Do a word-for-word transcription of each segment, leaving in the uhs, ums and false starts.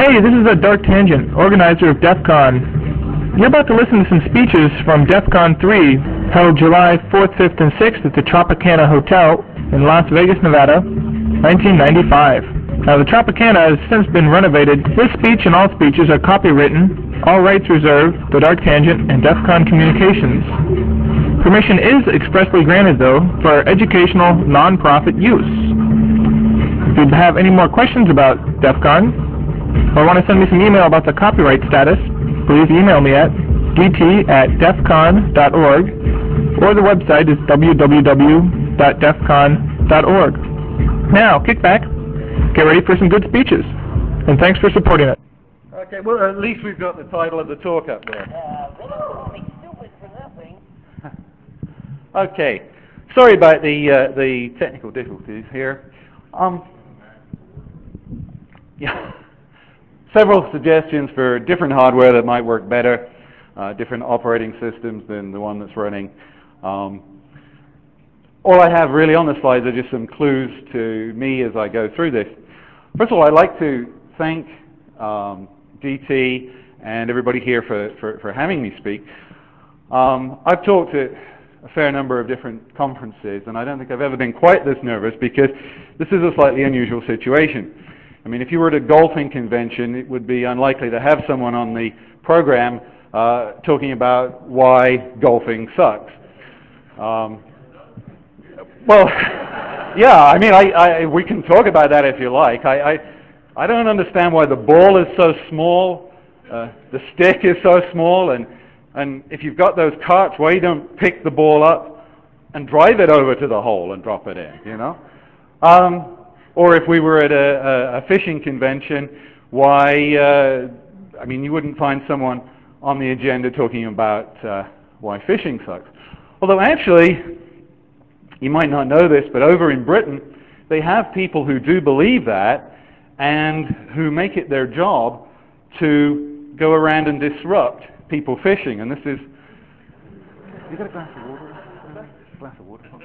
Hey, this is a Dark Tangent, organizer of DEF CON. You're about to listen to some speeches from DEF CON three, held July fourth, fifth, and sixth at the Tropicana Hotel in Las Vegas, Nevada, nineteen ninety-five. Now, the Tropicana has since been renovated. This speech and all speeches are copywritten, all rights reserved, the Dark Tangent and DEF CON Communications. Permission is expressly granted, though, for educational, non-profit use. If you have any more questions about DEF CON, or want to send me some email about the copyright status, please email me at d t at defcon dot org, or the website is w w w dot defcon dot org. Now, kick back, get ready for some good speeches, and thanks for supporting it. Okay, well, at least we've got the title of the talk up there. Uh, they don't call me stupid for nothing. Okay, sorry about the uh, the technical difficulties here. Um, yeah. Several suggestions for different hardware that might work better, uh, different operating systems than the one that's running. Um, all I have really on the slides are just some clues to me as I go through this. First of all, I'd like to thank um, D T and everybody here for, for, for having me speak. Um, I've talked at a fair number of different conferences, and I don't think I've ever been quite this nervous because this is a slightly unusual situation. I mean, if you were at a golfing convention, it would be unlikely to have someone on the program uh, talking about why golfing sucks. Um, well, yeah, I mean, I, I, we can talk about that if you like. I, I, I don't understand why the ball is so small, uh, the stick is so small, and, and if you've got those carts, why you don't pick the ball up and drive it over to the hole and drop it in, you know? Um, Or if we were at a, a, a fishing convention, why, uh, I mean, you wouldn't find someone on the agenda talking about uh, why fishing sucks. Although actually, you might not know this, but over in Britain, they have people who do believe that and who make it their job to go around and disrupt people fishing. And this is, you got a glass of water? A glass of water?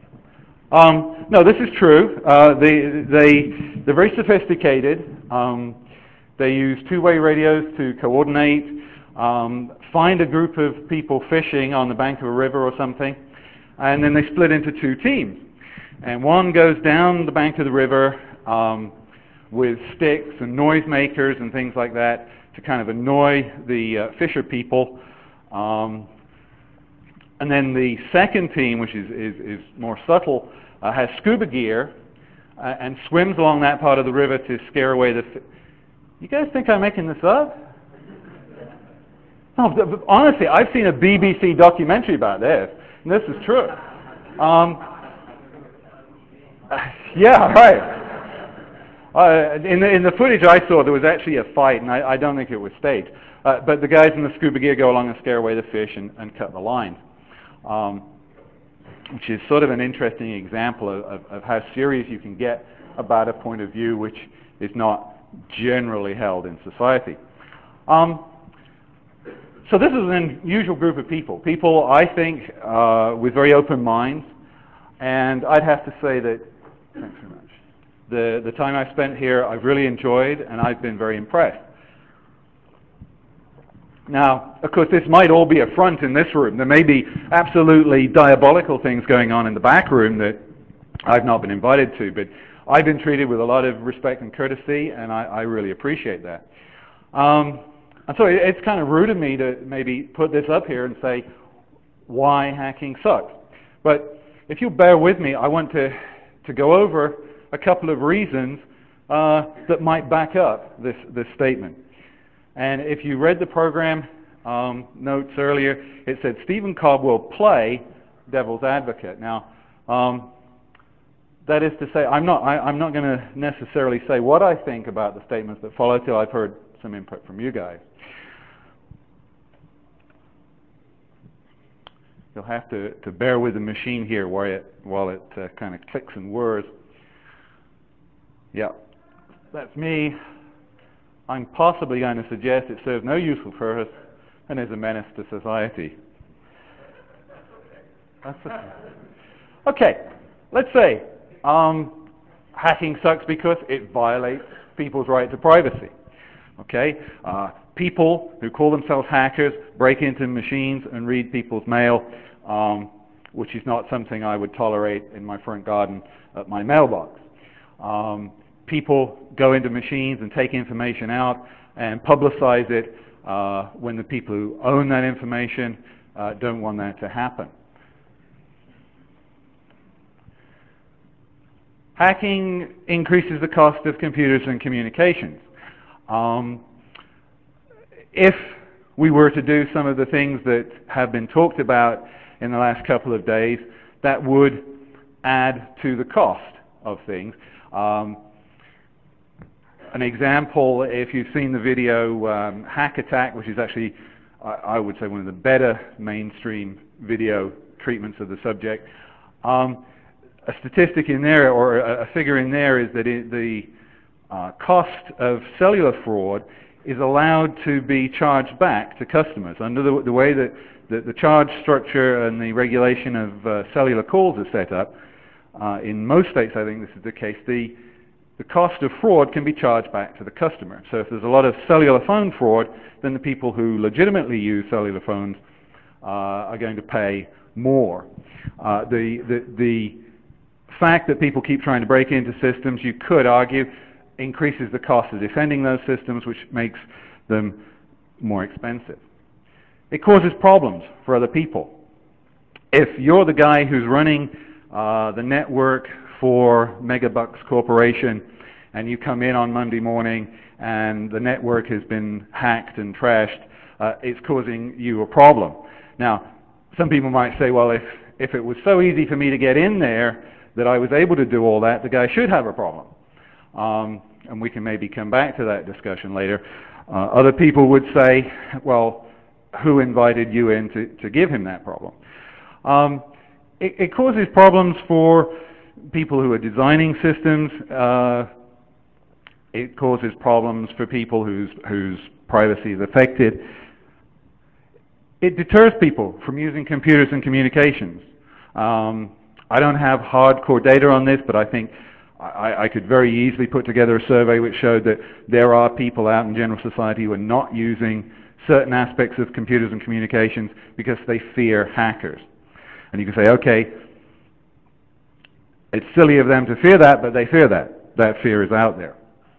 Um, no, this is true. Uh, they, they, they're very sophisticated. Um, they use two-way radios to coordinate, um, find a group of people fishing on the bank of a river or something, and then they split into two teams. And one goes down the bank of the river um, with sticks and noisemakers and things like that to kind of annoy the uh, fisher people. Um, And then the second team, which is, is, is more subtle, uh, has scuba gear uh, and swims along that part of the river to scare away the... Fi- you guys think I'm making this up? No, but honestly, I've seen a B B C documentary about this, and this is true. Um, yeah, right. Uh, in, the, in the footage I saw, there was actually a fight, and I, I don't think it was staged. Uh, but the guys in the scuba gear go along and scare away the fish and, and cut the line. Um, which is sort of an interesting example of, of, of how serious you can get about a point of view which is not generally held in society. Um, so this is an unusual group of people. People, I think, uh, with very open minds, and I'd have to say that, thanks very much, the, the time I've spent here I've really enjoyed, and I've been very impressed. Now, of course, this might all be a front in this room. There may be absolutely diabolical things going on in the back room that I've not been invited to, but I've been treated with a lot of respect and courtesy, and I, I really appreciate that. Um, and so it's kind of rude of me to maybe put this up here and say why hacking sucks. But if you'll bear with me, I want to, to go over a couple of reasons uh, that might back up this, this statement. And if you read the program um, notes earlier, it said Stephen Cobb will play devil's advocate. Now, um, that is to say, I'm not, I, I'm not going to necessarily say what I think about the statements that follow till I've heard some input from you guys. You'll have to, to bear with the machine here while it, while it uh, kind of clicks and whirs. Yeah, that's me. I'm possibly going to suggest it serves no useful purpose and is a menace to society. That's okay. Okay, let's say um, hacking sucks because it violates people's right to privacy. Okay, uh, people who call themselves hackers break into machines and read people's mail, um, which is not something I would tolerate in my front garden at my mailbox. Um, people go into machines and take information out and publicize it uh, when the people who own that information uh, don't want that to happen. Hacking increases the cost of computers and communications. Um, if we were to do some of the things that have been talked about in the last couple of days, that would add to the cost of things. Um, an example, if you've seen the video um, Hack Attack, which is actually, I, I would say, one of the better mainstream video treatments of the subject, um, a statistic in there, or a, a figure in there, is that it, the uh, cost of cellular fraud is allowed to be charged back to customers under the, the way that the, the charge structure and the regulation of uh, cellular calls is set up. Uh, in most states, I think this is the case. The, the cost of fraud can be charged back to the customer. So if there's a lot of cellular phone fraud, then the people who legitimately use cellular phones uh, are going to pay more. Uh, the, the, the fact that people keep trying to break into systems, you could argue, increases the cost of defending those systems, which makes them more expensive. It causes problems for other people. If you're the guy who's running uh, the network for Megabucks Corporation, and you come in on Monday morning and the network has been hacked and trashed, uh, it's causing you a problem. Now, some people might say, well, if, if it was so easy for me to get in there that I was able to do all that, the guy should have a problem. Um, and we can maybe come back to that discussion later. Uh, other people would say, well, who invited you in to, to give him that problem? Um, it, it causes problems for people who are designing systems. Uh, it causes problems for people whose, whose privacy is affected. It deters people from using computers and communications. Um, I don't have hardcore data on this, but I think I, I could very easily put together a survey which showed that there are people out in general society who are not using certain aspects of computers and communications because they fear hackers. And you can say, okay, it's silly of them to fear that, but they fear that. That fear is out there.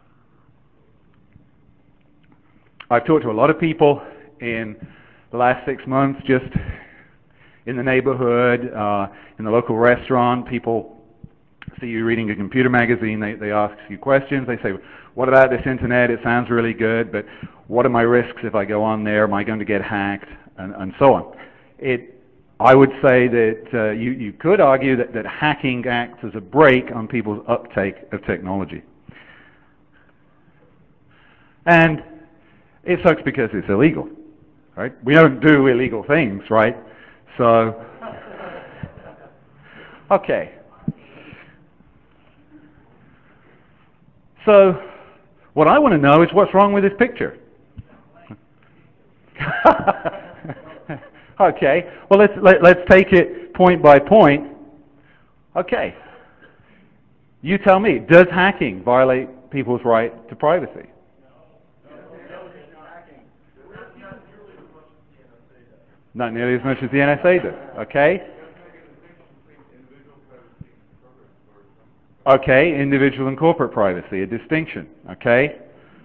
I've talked to a lot of people in the last six months, just in the neighborhood, uh, in the local restaurant. People see you reading a computer magazine, they, they ask you questions. They say, what about this internet? It sounds really good, but what are my risks if I go on there? Am I going to get hacked? And, and so on. It, I would say that uh, you, you could argue that, that hacking acts as a brake on people's uptake of technology. And it sucks because it's illegal, right? We don't do illegal things, right? So, okay. So, what I want to know is what's wrong with this picture. Okay. Well, let's let, let's take it point by point. Okay. You tell me, does hacking violate people's right to privacy? Not nearly as much as the N S A does. Okay. Okay, individual and corporate privacy, a distinction. Okay.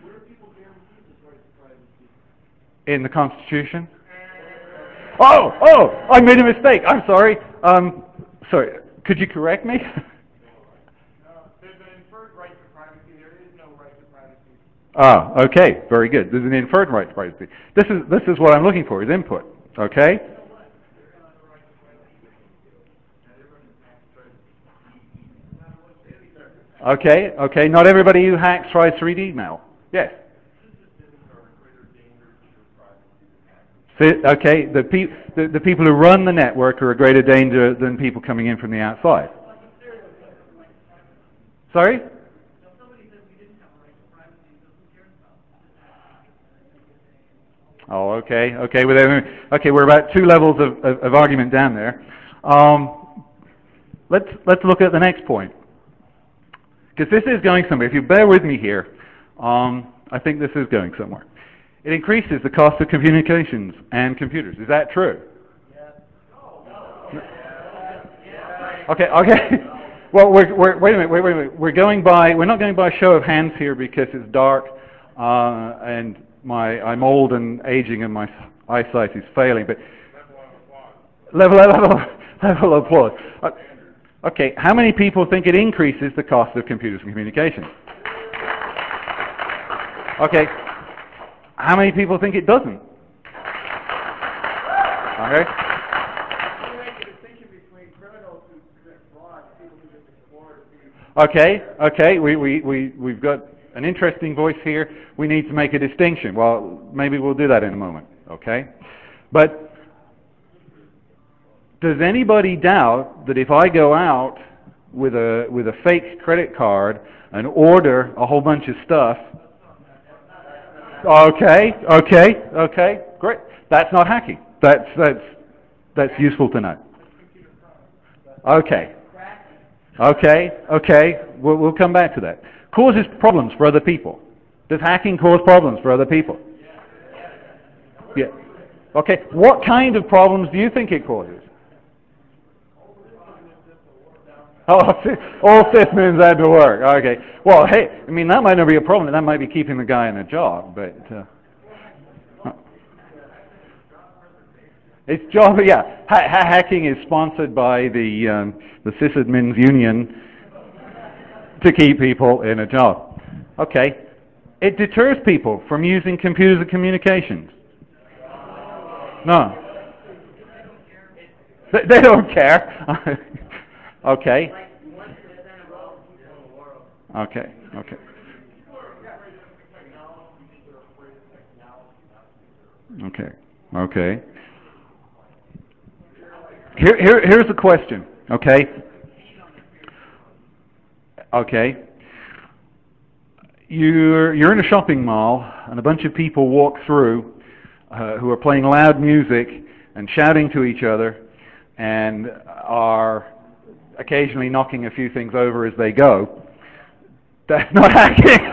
In the Constitution? Oh, oh, I made a mistake. I'm sorry. Um, sorry. Could you correct me? There's an inferred right to privacy. There is no right to privacy. Ah, okay, very good. There's an inferred right to privacy. This is this is what I'm looking for, is input. Okay. Okay, okay. Not everybody who hacks tries to read email. Yes. Okay, the, pe the, the people who run the network are a greater danger than people coming in from the outside. Sorry? Oh, okay, okay. Well, okay, we're about two levels of, of, of argument down there. Um, let's let's look at the next point, because this is going somewhere. If you bear with me here, um, I think this is going somewhere. It increases the cost of communications and computers. Is that true? Okay, okay. Well, we're, we're, wait a minute, wait, wait a minute. We're going by, we're not going by show of hands here because it's dark uh, and my, I'm old and aging and my eyesight is failing, but level, level, level of applause. Uh, okay, how many people think it increases the cost of computers and communications? Okay, how many people think it doesn't? Okay. Okay, okay, we, we, we, we've got an interesting voice here. We need to make a distinction. Well, maybe we'll do that in a moment, okay? But does anybody doubt that if I go out with a, with a fake credit card and order a whole bunch of stuff, okay, okay, okay, great. That's not hacking. That's, that's, that's useful to know. Okay. Okay, okay, we'll, we'll come back to that. Causes problems for other people. Does hacking cause problems for other people? Yeah. Okay, what kind of problems do you think it causes? Oh, all systems had to work. Okay. Well, hey, I mean, that might not be a problem. That might be keeping the guy in a job, but... Uh, It's job, yeah. Ha- ha- hacking is sponsored by the um, the sysadmins union to keep people in a job. Okay, it deters people from using computers and communications. No, they, they don't care. Okay. Okay. Okay. Okay. Okay. Here, here, here's the question, okay? Okay. You're, you're in a shopping mall, and a bunch of people walk through uh, who are playing loud music and shouting to each other and are occasionally knocking a few things over as they go. That's not hacking.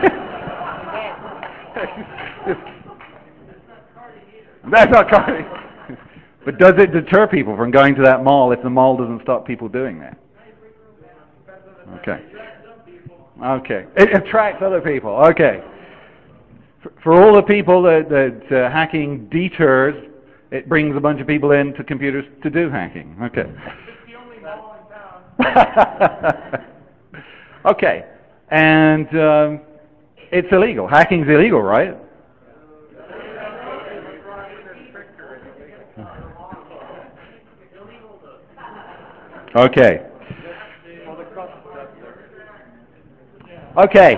That's not carding. But does it deter people from going to that mall if the mall doesn't stop people doing that? Okay. Okay. It attracts other people. Okay. For, for all the people that, that uh, hacking deters, it brings a bunch of people into computers to do hacking. Okay. It's the only mall in town. Okay. And um, it's illegal. Hacking's illegal, right? Okay. Okay.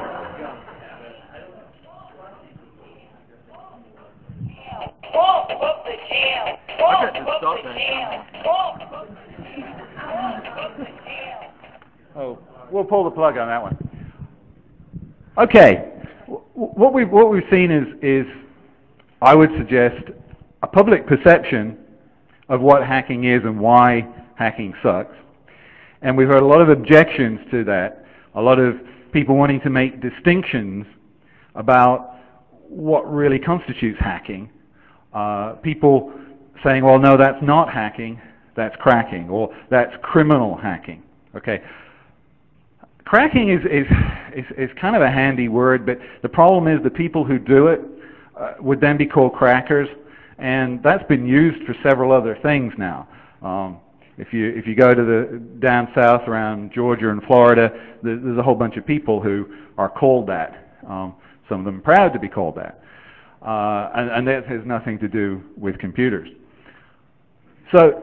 Whoa, whoop the jam. Whoa, got to whoop stop the that. jam. Whoa, whoop the jam. Oh, we'll pull the plug on that one. Okay. What we've what we've seen is is I would suggest a public perception of what hacking is and why hacking sucks. And we've heard a lot of objections to that, a lot of people wanting to make distinctions about what really constitutes hacking. Uh, people saying, well, no, that's not hacking, that's cracking, or that's criminal hacking. Okay. Cracking is, is, is, is kind of a handy word, but the problem is the people who do it uh, would then be called crackers, and that's been used for several other things now. Um, If you if you go to the down south around Georgia and Florida, there's a whole bunch of people who are called that. Um, some of them are proud to be called that, uh, and, and that has nothing to do with computers. So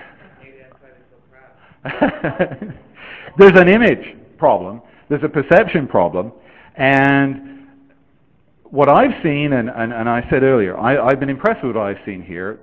there's an image problem, there's a perception problem, and what I've seen, and, and, and I said earlier, I, I've been impressed with what I've seen here.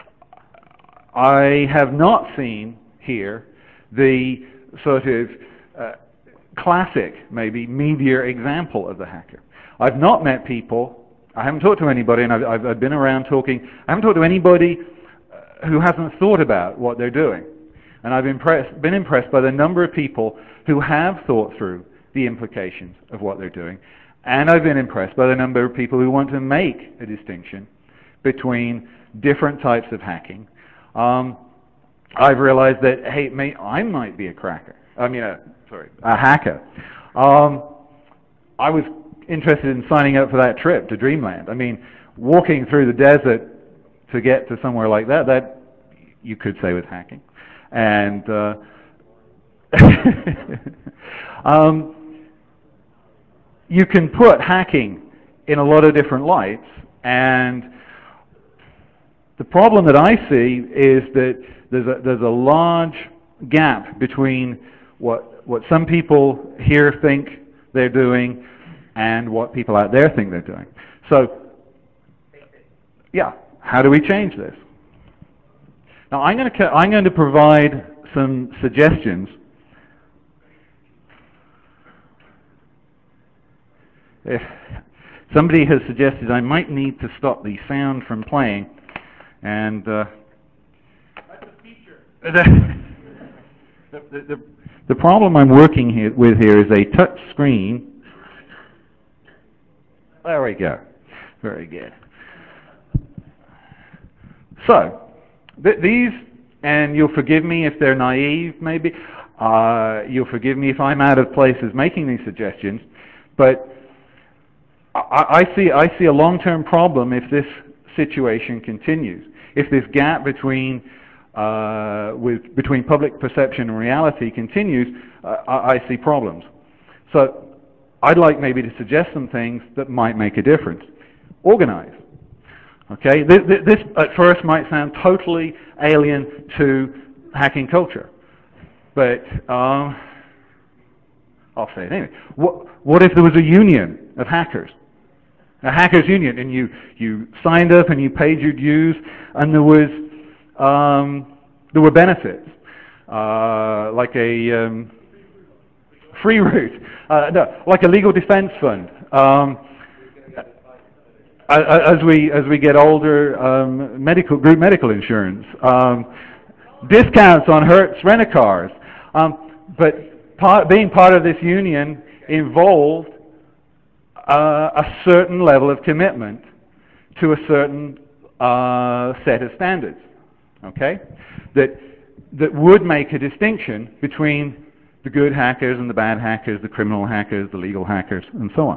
I have not seen here the sort of uh, classic, maybe, media example of the hacker. I've not met people, I haven't talked to anybody, and I've, I've, I've been around talking, I haven't talked to anybody uh, who hasn't thought about what they're doing. And I've impressed, been impressed by the number of people who have thought through the implications of what they're doing And I've been impressed by the number of people who want to make a distinction between different types of hacking. Um, I've realized that, hey, may, I might be a cracker. I mean, a, sorry, a hacker. Um, I was interested in signing up for that trip to Dreamland. I mean, walking through the desert to get to somewhere like that, that you could say was hacking. And uh, um, you can put hacking in a lot of different lights, and the problem that I see is that there's a, there's a large gap between what what some people here think they're doing and what people out there think they're doing. So, yeah, how do we change this? Now, I'm going to I'm going to provide some suggestions. If somebody has suggested I might need to stop the sound from playing, and uh, that's a feature. the, the, the, the problem I'm working here, with here is a touch screen. There we go. Very good. So, th these, and you'll forgive me if they're naive, maybe. Uh, you'll forgive me if I'm out of place as making these suggestions, but I, I see I see a long-term problem if this situation continues. If this gap between uh, with between public perception and reality continues, uh, I, I see problems. So I'd like maybe to suggest some things that might make a difference. Organize. Okay, this, this at first might sound totally alien to hacking culture, but um, I'll say it anyway. What, what if there was a union of hackers? A hackers union, and you, you signed up and you paid your dues, and there was um, there were benefits, uh, like a um, free route, uh, no, like a legal defense fund. Um, as we as we get older, um, medical group medical insurance, um, discounts on Hertz rent-a-cars, um, but part, being part of this union involved Uh, a certain level of commitment to a certain uh, set of standards, okay, that that would make a distinction between the good hackers and the bad hackers, the criminal hackers, the legal hackers, and so on.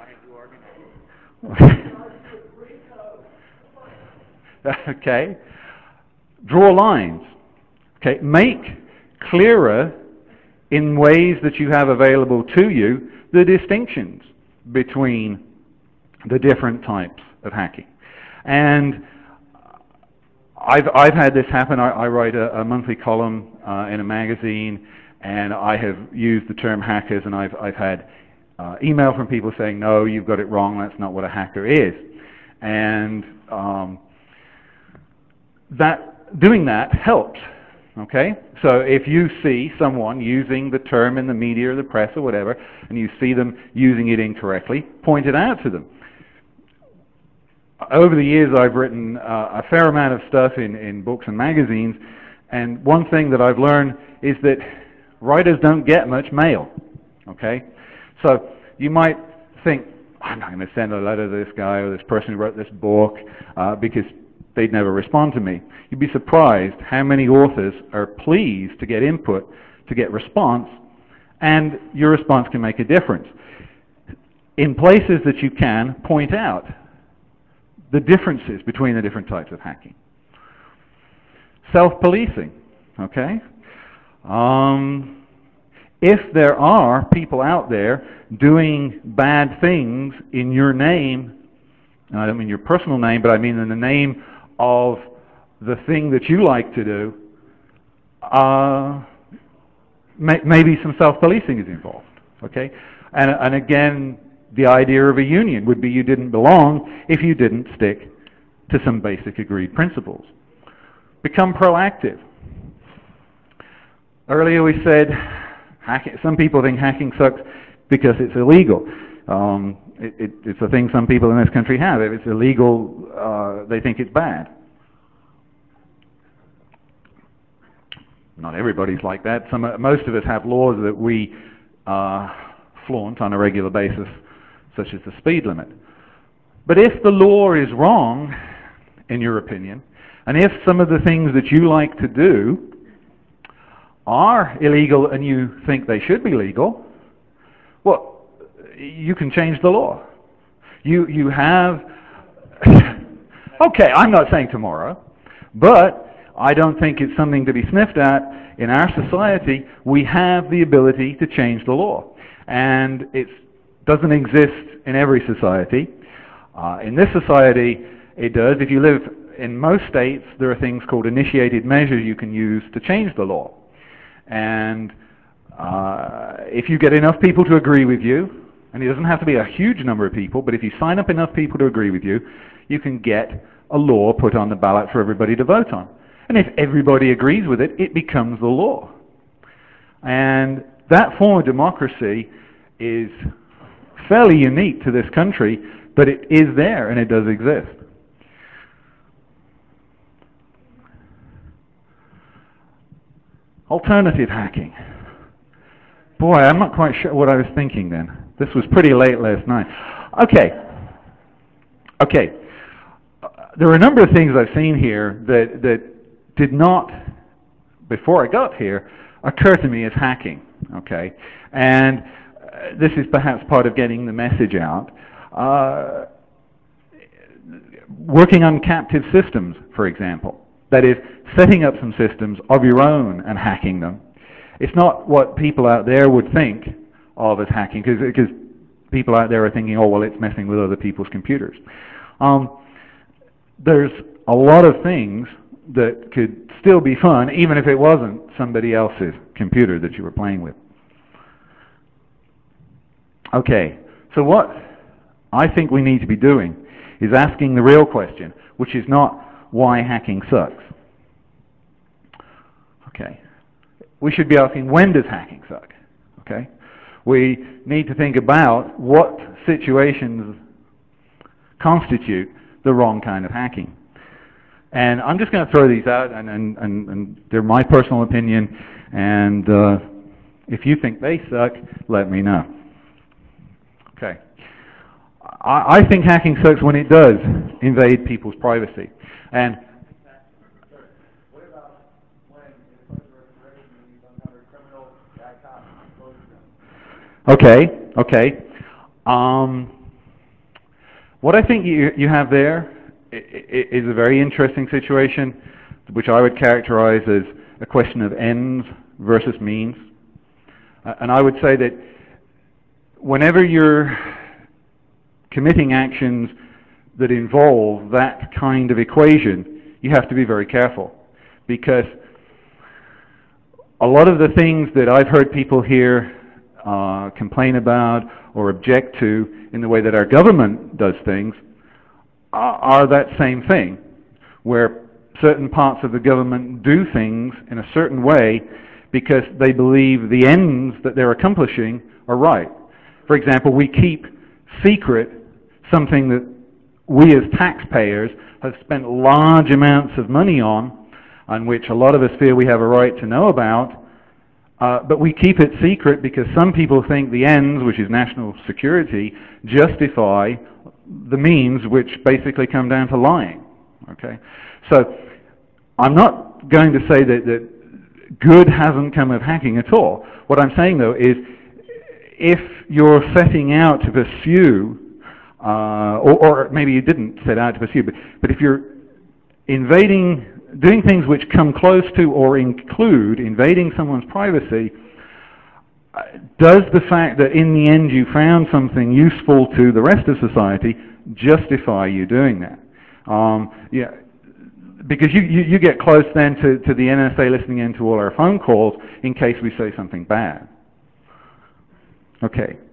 Okay, draw lines. Okay, make clearer in ways that you have available to you the distinctions between the different types of hacking. And I've, I've had this happen. I, I write a, a monthly column uh, in a magazine, and I have used the term hackers, and I've, I've had uh, email from people saying, no, you've got it wrong, that's not what a hacker is. And um, that doing that helps. Okay? So if you see someone using the term in the media or the press or whatever, and you see them using it incorrectly, point it out to them. Over the years I've written uh, a fair amount of stuff in, in books and magazines, and one thing that I've learned is that writers don't get much mail. Okay? So you might think, I'm not going to send a letter to this guy or this person who wrote this book uh, because they'd never respond to me. You'd be surprised how many authors are pleased to get input, to get response, and your response can make a difference. In places that you can, point out the differences between the different types of hacking. Self-policing, okay? Um, if there are people out there doing bad things in your name, and I don't mean your personal name, but I mean in the name of the thing that you like to do, uh, may, maybe some self-policing is involved, okay? And, and again, the idea of a union would be you didn't belong if you didn't stick to some basic agreed principles. Become proactive. Earlier we said hacking, some people think hacking sucks because it's illegal. Um, it, it, it's a thing some people in this country have. If it's illegal, uh, they think it's bad. Not everybody's like that. Some, most of us have laws that we uh, flaunt on a regular basis. such as the speed limit. But if the law is wrong, in your opinion, and if some of the things that you like to do are illegal and you think they should be legal, well, you can change the law. You, you have... okay, I'm not saying tomorrow, but I don't think it's something to be sniffed at. In our society, we have the ability to change the law. And it doesn't exist in every society. Uh, in this society, it does. If you live in most states, there are things called initiated measures you can use to change the law. And uh, if you get enough people to agree with you, and it doesn't have to be a huge number of people, but if you sign up enough people to agree with you, you can get a law put on the ballot for everybody to vote on. And if everybody agrees with it, it becomes the law. And that form of democracy is fairly unique to this country, but it is there and it does exist. Alternative hacking. Boy, I'm not quite sure what I was thinking then. This was pretty late last night. Okay. Okay. Uh, there are a number of things I've seen here that, that did not, before I got here, occur to me as hacking. Okay. And uh, this is perhaps part of getting the message out. Uh, working on captive systems, for example. That is, setting up some systems of your own and hacking them. It's not what people out there would think of as hacking, because people out there are thinking, oh, well, it's messing with other people's computers. Um, there's a lot of things that could still be fun, even if it wasn't somebody else's computer that you were playing with. Okay, so what I think we need to be doing is asking the real question, which is not why hacking sucks. Okay. We should be asking, when does hacking suck? Okay. We need to think about what situations constitute the wrong kind of hacking. And I'm just going to throw these out, and, and, and, and they're my personal opinion, and uh, if you think they suck, let me know. Okay. I, I think hacking sucks when it does invade people's privacy. And what about when it's under restoration and you uncover criminal backup Okay, okay. Um, what I think you, you have there is a very interesting situation, which I would characterize as a question of ends versus means. Uh, and I would say that whenever you're committing actions that involve that kind of equation, you have to be very careful, because a lot of the things that I've heard people here uh, complain about or object to in the way that our government does things are, are that same thing, where certain parts of the government do things in a certain way because they believe the ends that they're accomplishing are right. For example, we keep secret something that we as taxpayers have spent large amounts of money on, on which a lot of us feel we have a right to know about, uh, but we keep it secret because some people think the ends, which is national security, justify the means, which basically come down to lying. Okay, so I'm not going to say that, that good hasn't come of hacking at all. What I'm saying, though, is if you're setting out to pursue Uh, or, or maybe you didn't set out to pursue, but, but if you're invading, doing things which come close to or include invading someone's privacy, uh, does the fact that in the end you found something useful to the rest of society justify you doing that? Um, yeah, because you, you, you get close then to, to the N S A listening in to all our phone calls in case we say something bad. Okay.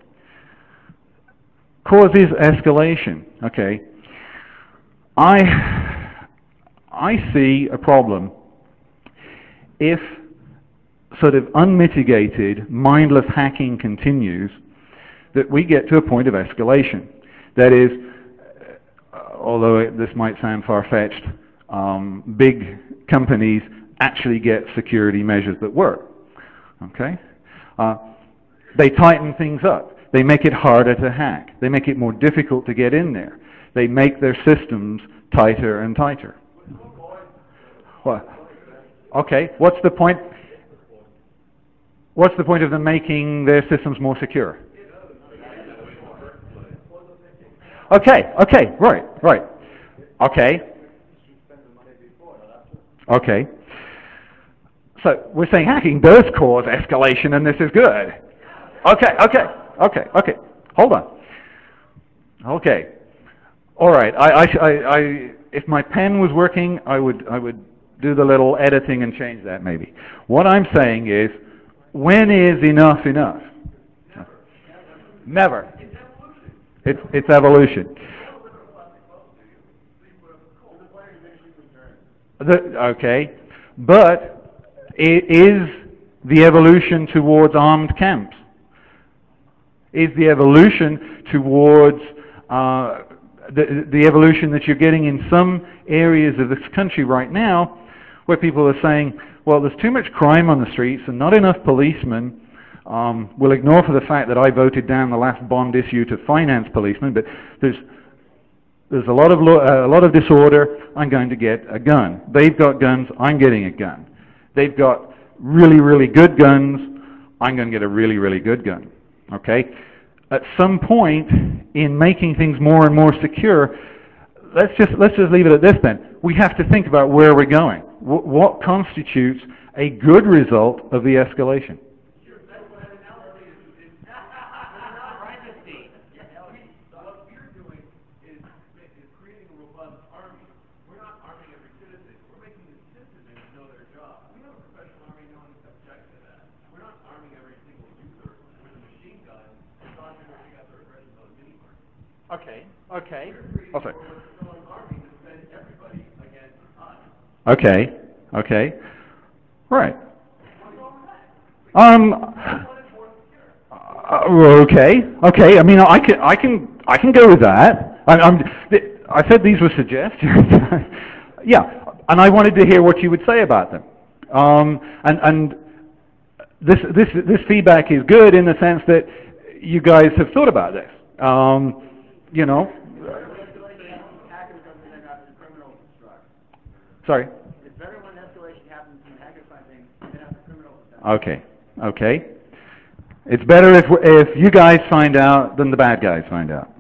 Causes escalation. Okay, I I see a problem if sort of unmitigated, mindless hacking continues, that we get to a point of escalation. That is, although it, this might sound far-fetched, um, big companies actually get security measures that work. Okay, uh, they tighten things up. They make it harder to hack. They make it more difficult to get in there. They make their systems tighter and tighter. What? Okay, what's the point? What's the point of them making their systems more secure? Okay, okay, right, right. Okay. Okay. So we're saying hacking does cause escalation and this is good. Okay, okay, okay, okay. Hold on. Okay. All right. I, I, I, I, if my pen was working, I would, I would do the little editing and change that maybe. What I'm saying is, when is enough enough? Never. It's, it's evolution. The, okay. But it is the evolution towards armed camps? Is the evolution towards uh, the, the evolution that you're getting in some areas of this country right now, where people are saying, well, there's too much crime on the streets and not enough policemen. Um, we'll ignore for the fact that I voted down the last bond issue to finance policemen, but there's there's a lot of lo- uh, a lot of disorder. I'm going to get a gun. They've got guns. I'm getting a gun. They've got really, really good guns. I'm going to get a really, really good gun. Okay? At some point in making things more and more secure, let's just let's just leave it at this then. We have to think about where we're going. W- what constitutes a good result of the escalation? Okay, okay. Oh, sorry. Okay, okay. Right. Um. Uh, okay, okay. I mean, I can, I can, I can go with that. I, I'm. I said these were suggestions. Yeah, and I wanted to hear what you would say about them. Um. And and this this this feedback is good in the sense that you guys have thought about this. Um. You know. Sorry. It's better when escalation happens when hackers find things than after criminals. Okay. Okay. It's better if if you guys find out than the bad guys find out.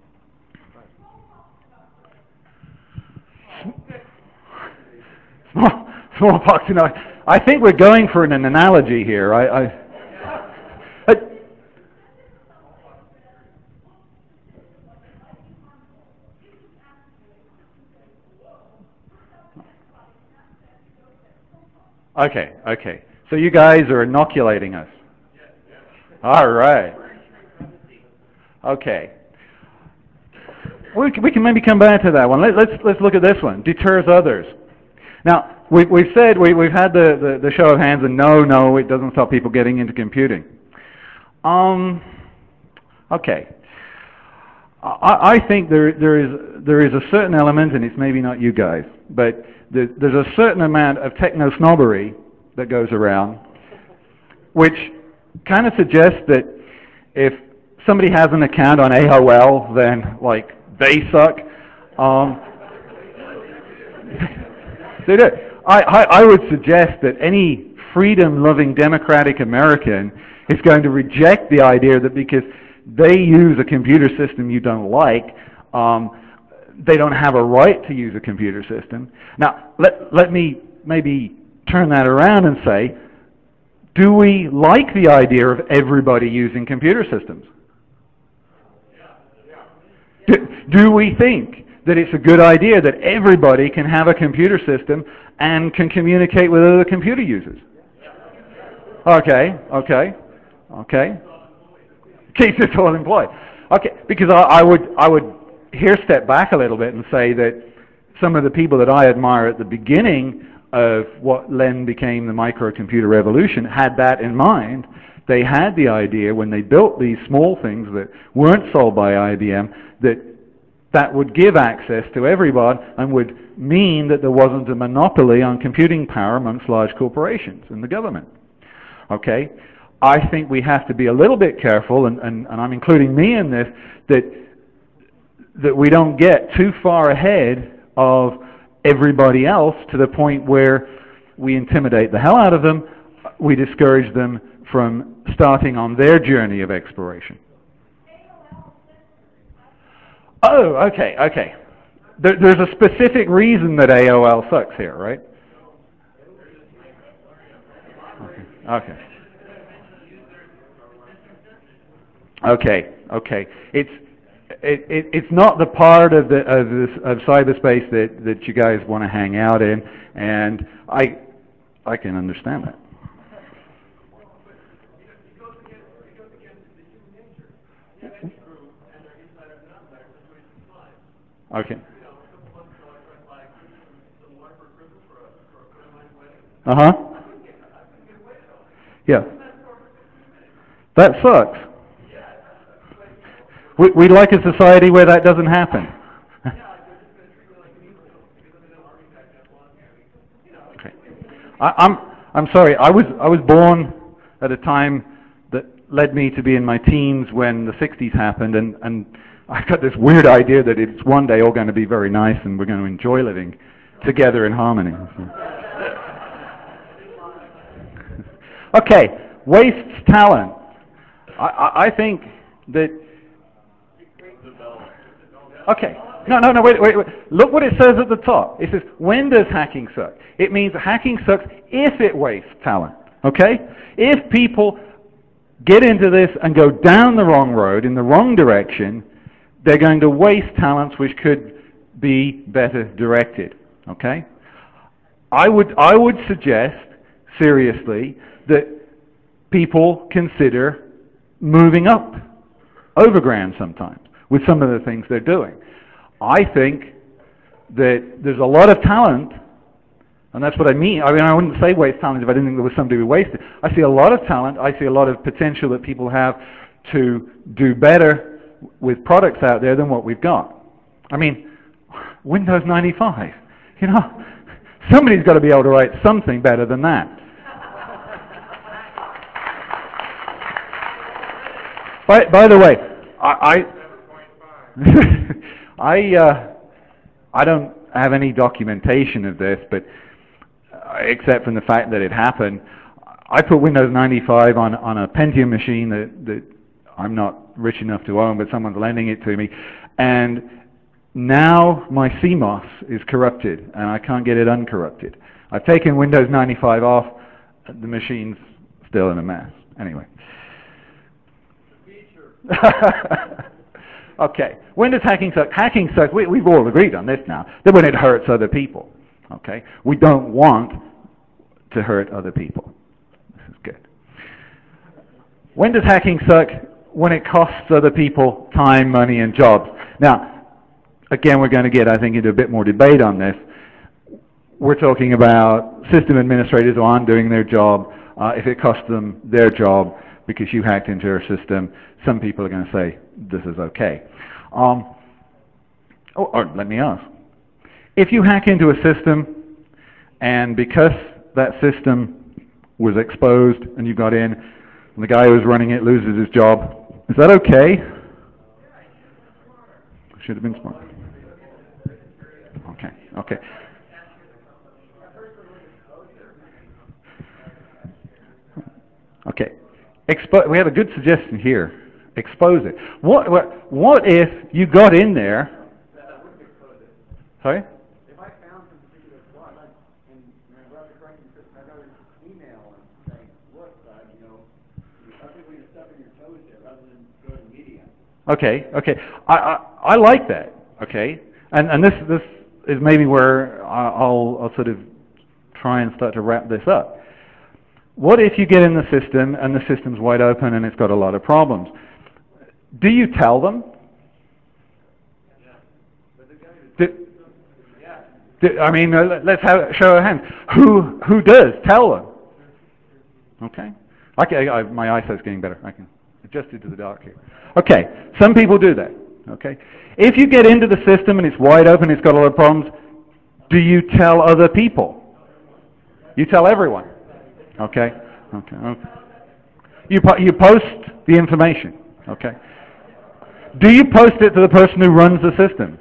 Small, smallpox. You know, I think we're going for an, an analogy here. I. I, I Okay, okay. So you guys are inoculating us. All right. Okay. We can, we can maybe come back to that one. Let, let's let's look at this one. Deters others. Now we, we've said we, we've had the, the, the show of hands, and no, no, it doesn't stop people getting into computing. Um. Okay. I, I think there there is there is a certain element, and it's maybe not you guys, but there, there's a certain amount of techno-snobbery that goes around, which kind of suggests that if somebody has an account on A O L, then, like, they suck. Um, they do. I, I, I would suggest that any freedom-loving democratic American is going to reject the idea that because they use a computer system you don't like, um, they don't have a right to use a computer system. Now, let, let me maybe turn that around and say, do we like the idea of everybody using computer systems? Do, do we think that it's a good idea that everybody can have a computer system and can communicate with other computer users? Okay, okay, okay. Keeps us all employed. Okay, because I, I would I would here step back a little bit and say that some of the people that I admire at the beginning of what then became the microcomputer revolution had that in mind. They had the idea when they built these small things that weren't sold by I B M that that would give access to everyone and would mean that there wasn't a monopoly on computing power amongst large corporations and the government. Okay? I think we have to be a little bit careful, and, and, and I'm including me in this, that that we don't get too far ahead of everybody else to the point where we intimidate the hell out of them, we discourage them from starting on their journey of exploration. Oh, okay, okay. There, there's a specific reason that A O L sucks here, right? Okay. Okay, okay. It's it, it, it's not the part of the of, this, of cyberspace that, that you guys want to hang out in, and I I can understand that. Okay. Uh huh. Yeah. That sucks. We, we'd like a society where that doesn't happen. Okay. I, I'm I'm sorry. I was I was born at a time that led me to be in my teens when the sixties happened, and and I've got this weird idea that it's one day all going to be very nice and we're going to enjoy living together in harmony. Okay, wastes talent. I, I, I think that. Okay. No, no, no, wait, wait, wait. Look what it says at the top. It says, when does hacking suck? It means hacking sucks if it wastes talent. Okay? If people get into this and go down the wrong road, in the wrong direction, they're going to waste talents which could be better directed. Okay? I would, I would suggest, seriously, that people consider moving up overground sometimes with some of the things they're doing. I think that there's a lot of talent, and that's what I mean. I mean, I wouldn't say waste talent if I didn't think there was somebody who wasted. I see a lot of talent. I see a lot of potential that people have to do better with products out there than what we've got. I mean, Windows ninety-five. You know, somebody's got to be able to write something better than that. By, by the way, I I, I, uh, I don't have any documentation of this, but uh, except from the fact that it happened, I put Windows ninety-five on on a Pentium machine that that I'm not rich enough to own, but someone's lending it to me, and now my C MOS is corrupted, and I can't get it uncorrupted. I've taken Windows ninety-five off, the machine's still in a mess. Anyway. Okay, when does hacking suck? Hacking sucks, we, we've all agreed on this now, that when it hurts other people. Okay, we don't want to hurt other people. This is good. When does hacking suck? When it costs other people time, money, and jobs. Now, again, we're going to get, I think, into a bit more debate on this. We're talking about system administrators who aren't doing their job. Uh, if it costs them their job because you hacked into their system, some people are going to say, this is okay. Um, oh, or let me ask. If you hack into a system, and because that system was exposed and you got in, and the guy who was running it loses his job, is that okay? Should have been smart. Okay, okay. Okay. Expo- we have a good suggestion here. Expose it. What, what, what if you got in there? Sorry? If I found some particular flaw, like, and rather than correcting the system, I'd rather email and say, look, uh, you know, you're ugly stuff in your toes here, rather than go to media. Okay, okay. I, I, I like that. Okay, and and this this is maybe where I'll I'll sort of try and start to wrap this up. What if you get in the system and the system's wide open and it's got a lot of problems? Do you tell them? Do, do, I mean, uh, let's have show of hands. Who who does tell them? Okay. Okay, I, my eyesight's getting better. I can adjust it to the dark here. Okay, some people do that. Okay. If you get into the system and it's wide open, it's got a lot of problems, do you tell other people? You tell everyone. Okay. Okay. Okay. You, po you post the information, okay? Do you post it to the person who runs the system?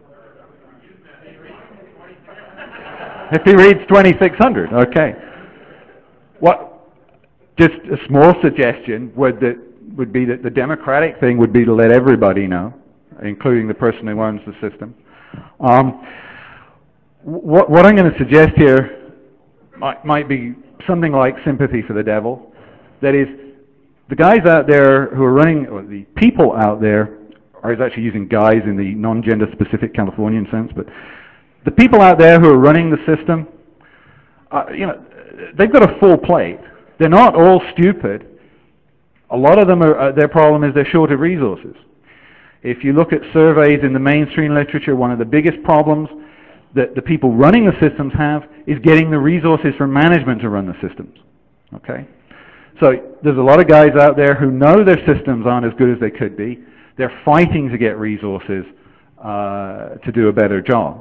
If he reads twenty-six hundred, okay. What? Just a small suggestion would that would be that the democratic thing would be to let everybody know, including the person who runs the system. Um, what, what I'm going to suggest here might, might be something like sympathy for the devil. That is, the guys out there who are running, or the people out there, I was actually using guys in the non-gender specific Californian sense, but the people out there who are running the system, uh, you know, they've got a full plate. They're not all stupid. A lot of them, are, uh, their problem is they're short of resources. If you look at surveys in the mainstream literature, one of the biggest problems that the people running the systems have is getting the resources from management to run the systems. Okay? So there's a lot of guys out there who know their systems aren't as good as they could be. They're fighting to get resources uh, to do a better job.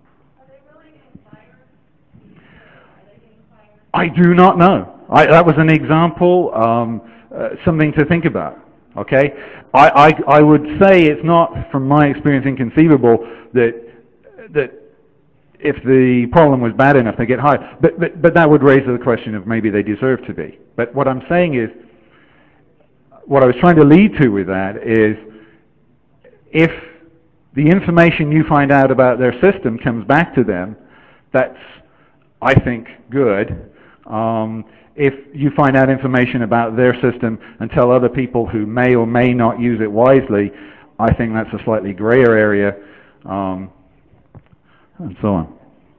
I do not know. I, that was an example, um, uh, something to think about. Okay, I, I I would say it's not, from my experience, inconceivable that that if the problem was bad enough, they get hired. But but but that would raise the question of maybe they deserve to be. But what I'm saying is, what I was trying to lead to with that is, if the information you find out about their system comes back to them, that's, I think, good. Um, if you find out information about their system and tell other people who may or may not use it wisely, I think that's a slightly grayer area, um, and so on.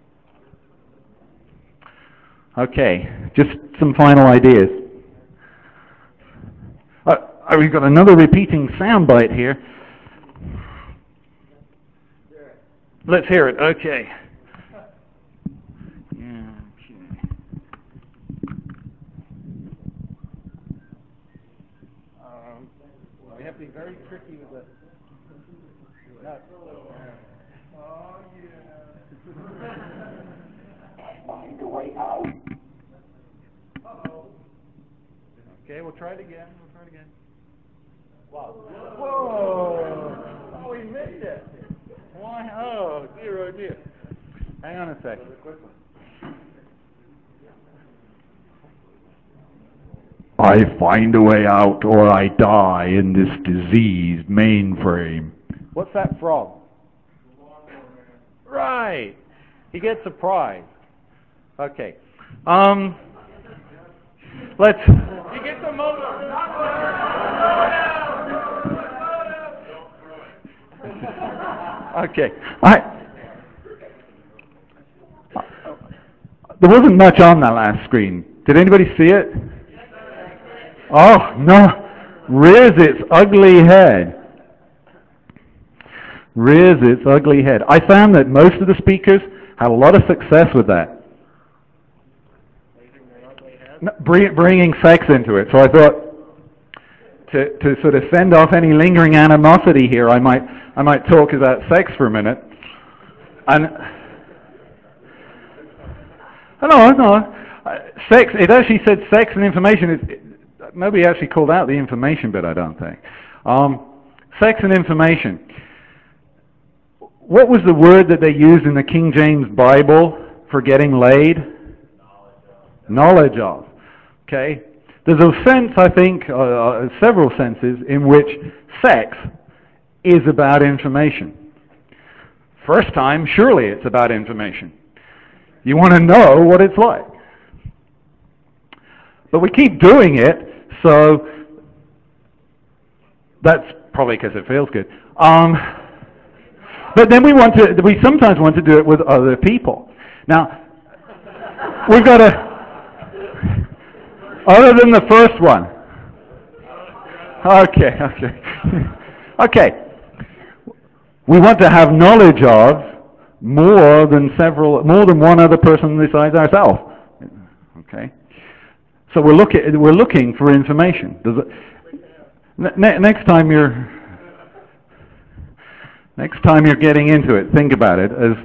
Okay, just some final ideas. Uh, we've got another repeating soundbite here. Let's hear it. Okay. We have to be very tricky with the nuts. Oh, yeah. Find a way out. Uh-oh. Okay, we'll try it again. We'll try it again. Wow. Whoa. Oh, we missed it. Why? Oh, dear, oh, dear. Hang on a second. I find a way out or I die in this diseased mainframe. What's that from? Right. He gets a prize. Okay. Um, let's... He gets a motor. Okay. I, there wasn't much on that last screen. Did anybody see it? Oh, no. Rears its ugly head. Rears its ugly head. I found that most of the speakers had a lot of success with that. No, bring, bringing sex into it. So I thought, to, to sort of send off any lingering animosity here, I might, I might talk about sex for a minute. And, no, no. Uh, sex, it actually said sex and information. It, Nobody actually called out the information bit, I don't think. Um, sex and information. What was the word that they used in the King James Bible for getting laid? Knowledge of. Knowledge of. Okay? There's a sense, I think, uh, several senses, in which sex is about information. First time, surely it's about information. You want to know what it's like. But we keep doing it, so that's probably because it feels good. Um, but then we want to, we sometimes want to do it with other people. Now, we've got to, other than the first one. Okay, okay. Okay. We want to have knowledge of more than several, more than one other person besides ourselves. Okay. So we're looking, we're looking for information. Does it, ne next time you're, next time you're getting into it, think about it as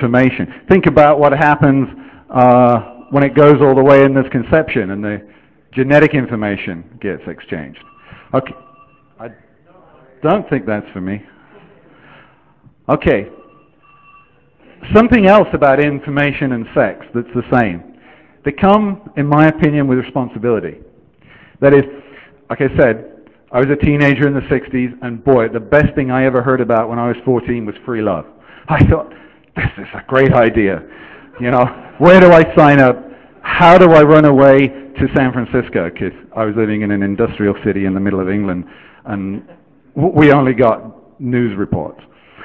information. Think about what happens uh, when it goes all the way in this conception, and the genetic information gets exchanged. Okay, I don't think that's for me. Okay, something else about information and sex that's the same. They come, in my opinion, with responsibility. That is, like I said, I was a teenager in the sixties, and boy, the best thing I ever heard about when I was fourteen was free love. I thought, this is a great idea. You know, where do I sign up? How do I run away to San Francisco? Because I was living in an industrial city in the middle of England, and we only got news reports.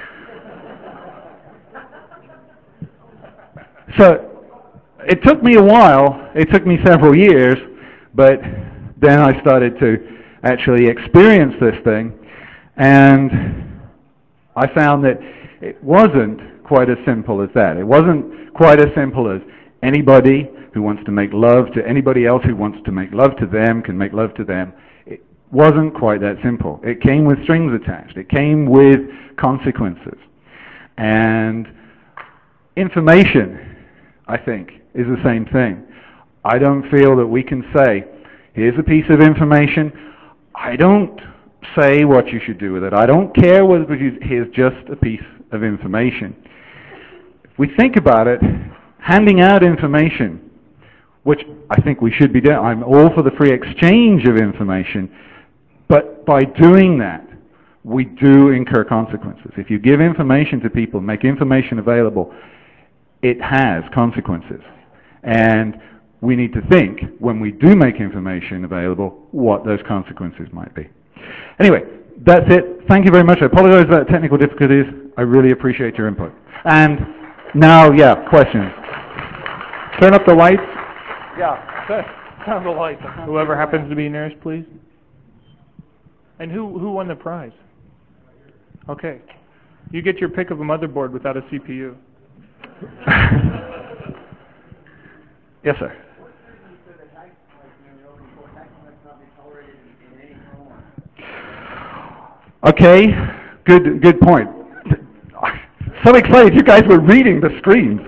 So it took me a while, it took me several years, but then I started to actually experience this thing, and I found that it wasn't quite as simple as that. It wasn't quite as simple as anybody who wants to make love to anybody else who wants to make love to them can make love to them. It wasn't quite that simple. It came with strings attached. It came with consequences. And information, I think, is the same thing. I don't feel that we can say, here's a piece of information. I don't say what you should do with it. I don't care whether here's just a piece of information. If we think about it, handing out information, which I think we should be doing, I'm all for the free exchange of information, but by doing that, we do incur consequences. If you give information to people, make information available, it has consequences. And we need to think, when we do make information available, what those consequences might be. Anyway, that's it. Thank you very much. I apologize about technical difficulties. I really appreciate your input. And now, yeah, questions. Turn up the lights. Yeah, turn the lights. Whoever happens to be nearest, please. And who, who won the prize? Okay. You get your pick of a motherboard without a C P U. Yes, sir. Okay, good good point. So excited, you guys were reading the screens.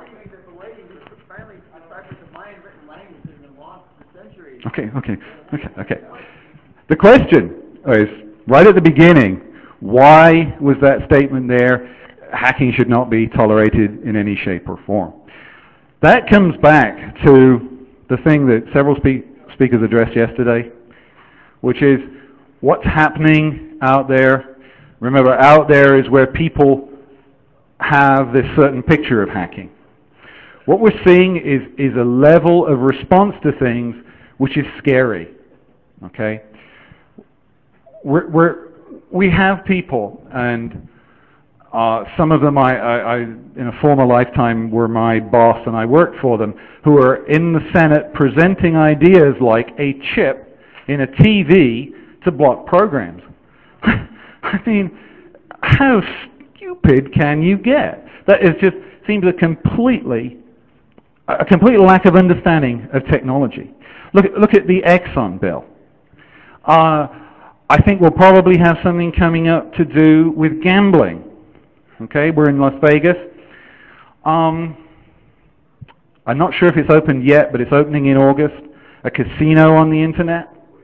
Okay, okay, okay, okay. The question is, right at the beginning, why was that statement there? Hacking should not be tolerated in any shape or form. That comes back to the thing that several spe- speakers addressed yesterday, which is what's happening out there. Remember, out there is where people have this certain picture of hacking. What we're seeing is, is a level of response to things which is scary. Okay? We're, we're, we have people, and Uh, some of them, I, I, I, in a former lifetime, were my boss, and I worked for them, who are in the Senate presenting ideas like a chip in a T V to block programs. I mean, how stupid can you get? That is just seems a completely, a complete lack of understanding of technology. Look at look at the Exxon bill. Uh, I think we'll probably have something coming up to do with gambling. Okay, we're in Las Vegas. Um, I'm not sure if it's opened yet, but it's opening in August. A casino on the internet.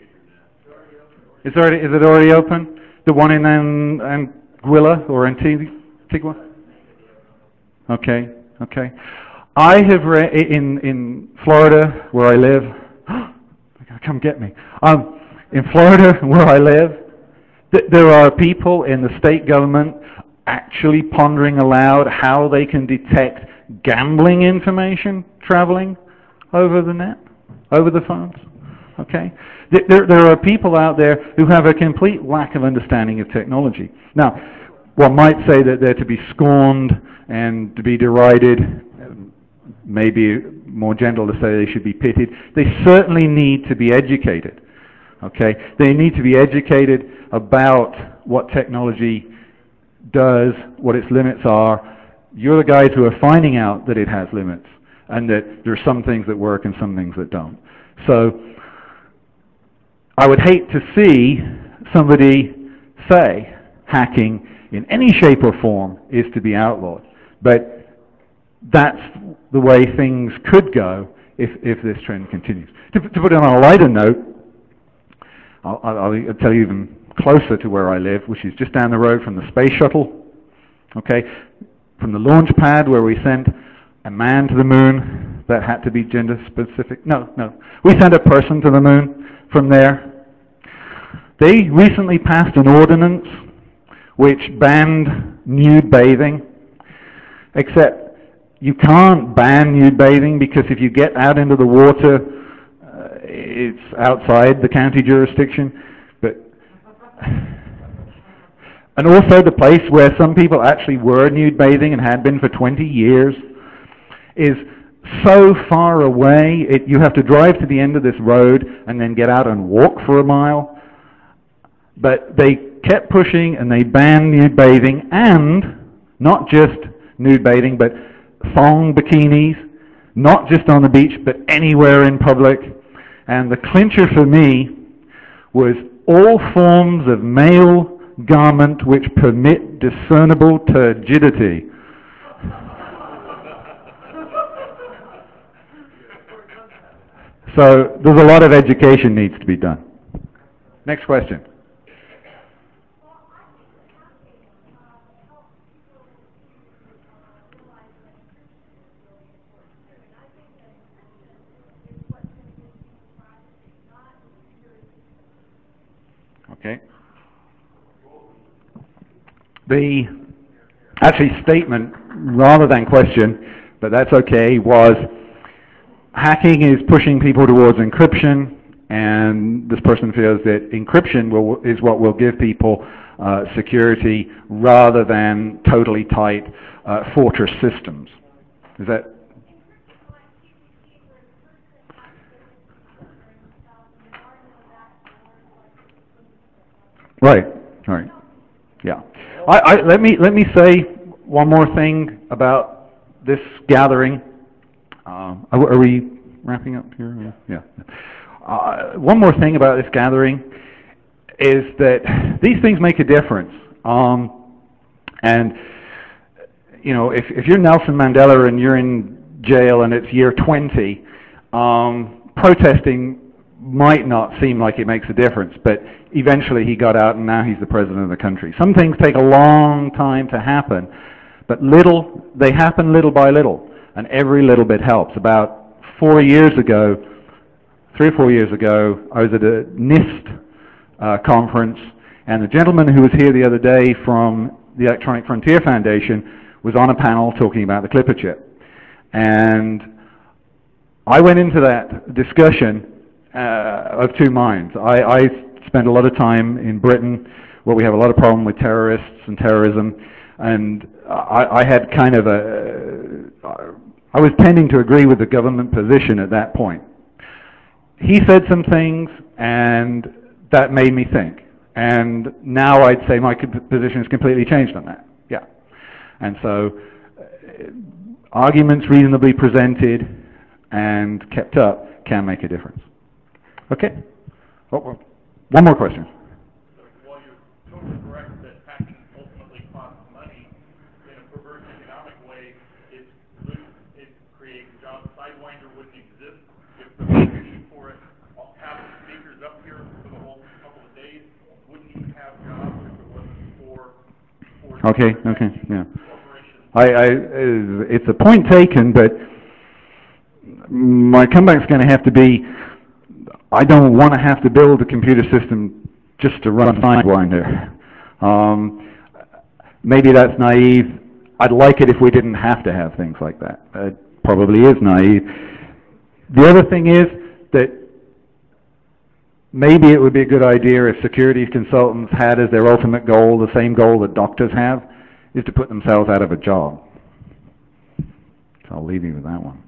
Is, already, is it already open? The one in An- Anguilla or Antigua? Okay, okay. I have read in in Florida where I live. Come get me. Um, in Florida where I live, th- there are people in the state government actually pondering aloud how they can detect gambling information traveling over the net, over the phones. Okay? There, there are people out there who have a complete lack of understanding of technology. Now, one might say that they're to be scorned and to be derided, maybe more gentle to say they should be pitied. They certainly need to be educated. Okay? They need to be educated about what technology does, what its limits are. You're the guys who are finding out that it has limits, and that there are some things that work and some things that don't. So I would hate to see somebody say hacking in any shape or form is to be outlawed, but that's the way things could go if, if this trend continues. To, to put it on a lighter note, I'll, I'll, I'll tell you even closer to where I live, which is just down the road from the space shuttle, okay, from the launch pad where we sent a man to the moon that had to be gender specific. No, no. We sent a person to the moon from there. They recently passed an ordinance which banned nude bathing, except you can't ban nude bathing because if you get out into the water, uh, it's outside the county jurisdiction. But and also the place where some people actually were nude bathing and had been for twenty years is so far away, it, you have to drive to the end of this road and then get out and walk for a mile. But they kept pushing and they banned nude bathing, and not just nude bathing, but thong bikinis, not just on the beach, but anywhere in public. And the clincher for me was all forms of male garment which permit discernible turgidity. So there's a lot of education needs to be done. Next question. Okay. The actually statement, rather than question, but that's okay, was hacking is pushing people towards encryption, and this person feels that encryption will, is what will give people uh, security rather than totally tight uh, fortress systems. Is that? Right. Right. Yeah. I, I, let me let me say one more thing about this gathering. Um, are, are we wrapping up here? Yeah. Uh, one more thing about this gathering is that these things make a difference. Um, and you know, if if you're Nelson Mandela and you're in jail and it's year twenty, um, protesting might not seem like it makes a difference, but eventually he got out and now he's the president of the country. Some things take a long time to happen, but little, they happen little by little, and every little bit helps. About four years ago, three or four years ago, I was at a NIST uh, conference, and the gentleman who was here the other day from the Electronic Frontier Foundation was on a panel talking about the Clipper chip. And I went into that discussion Uh, of two minds. I, I spent a lot of time in Britain where we have a lot of problem with terrorists and terrorism, and I, I had kind of a, I was tending to agree with the government position at that point. He said some things, and that made me think. And now I'd say my position has completely changed on that. Yeah. And so, uh, arguments reasonably presented and kept up can make a difference. Okay. Oh, well, one more question. So while you're totally correct that hacking ultimately costs money, in a perverse economic way, it's loot, it creates jobs. Sidewinder wouldn't exist if the competition for it. Half the speakers up here for the whole couple of days wouldn't even have jobs if it wasn't for. for okay. Okay. Yeah. I, I, it's a point taken, but my comeback's going to have to be, I don't want to have to build a computer system just to run Sidewinder. Um, maybe that's naive. I'd like it if we didn't have to have things like that. It probably is naive. The other thing is that maybe it would be a good idea if security consultants had as their ultimate goal the same goal that doctors have, is to put themselves out of a job. So I'll leave you with that one.